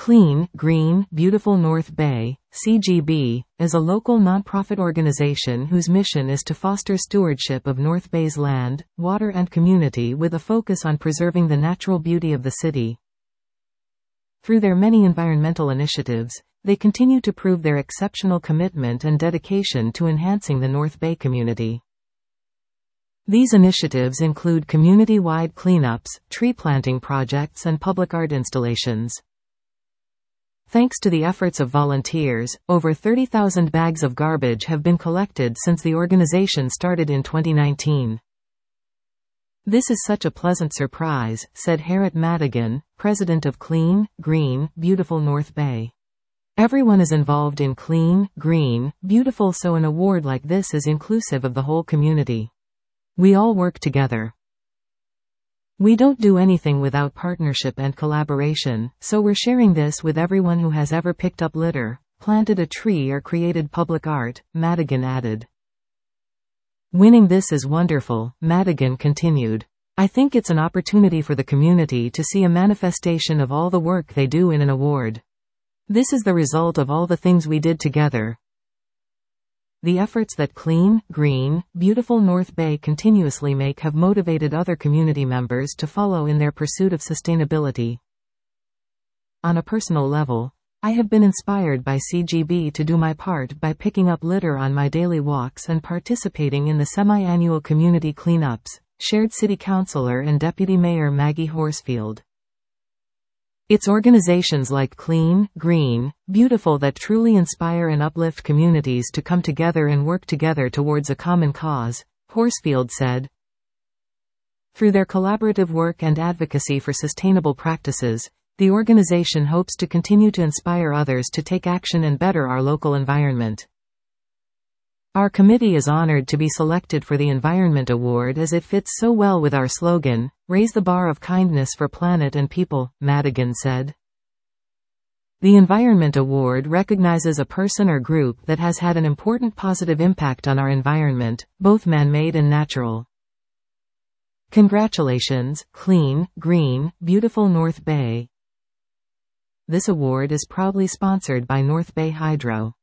Clean, Green, Beautiful North Bay, CGB, is a local nonprofit organization whose mission is to foster stewardship of North Bay's land, water and community with a focus on preserving the natural beauty of the city. Through their many environmental initiatives, they continue to prove their exceptional commitment and dedication to enhancing the North Bay community. These initiatives include community-wide cleanups, tree planting projects and public art installations. Thanks to the efforts of volunteers, over 30,000 bags of garbage have been collected since the organization started in 2019. "This is such a pleasant surprise," said Harriet Madigan, president of Clean, Green, Beautiful North Bay. "Everyone is involved in Clean, Green, Beautiful, so an award like this is inclusive of the whole community. We all work together. We don't do anything without partnership and collaboration, so we're sharing this with everyone who has ever picked up litter, planted a tree or created public art," Madigan added. "Winning this is wonderful," Madigan continued. "I think it's an opportunity for the community to see a manifestation of all the work they do in an award. This is the result of all the things we did together." The efforts that Clean, Green, Beautiful North Bay continuously make have motivated other community members to follow in their pursuit of sustainability. On a personal level, I have been inspired by CGB to do my part by picking up litter on my daily walks and participating in the semi-annual community cleanups, shared City Councilor and Deputy Mayor Maggie Horsfield. It's organizations like Clean, Green, Beautiful that truly inspire and uplift communities to come together and work together towards a common cause, Horsfield said. Through their collaborative work and advocacy for sustainable practices, the organization hopes to continue to inspire others to take action and better our local environment. "Our committee is honored to be selected for the Environment Award as it fits so well with our slogan, 'Raise the bar of kindness for planet and people,'" Madigan said. The Environment Award recognizes a person or group that has had an important positive impact on our environment, both man-made and natural. Congratulations, Clean, Green, Beautiful North Bay. This award is proudly sponsored by North Bay Hydro.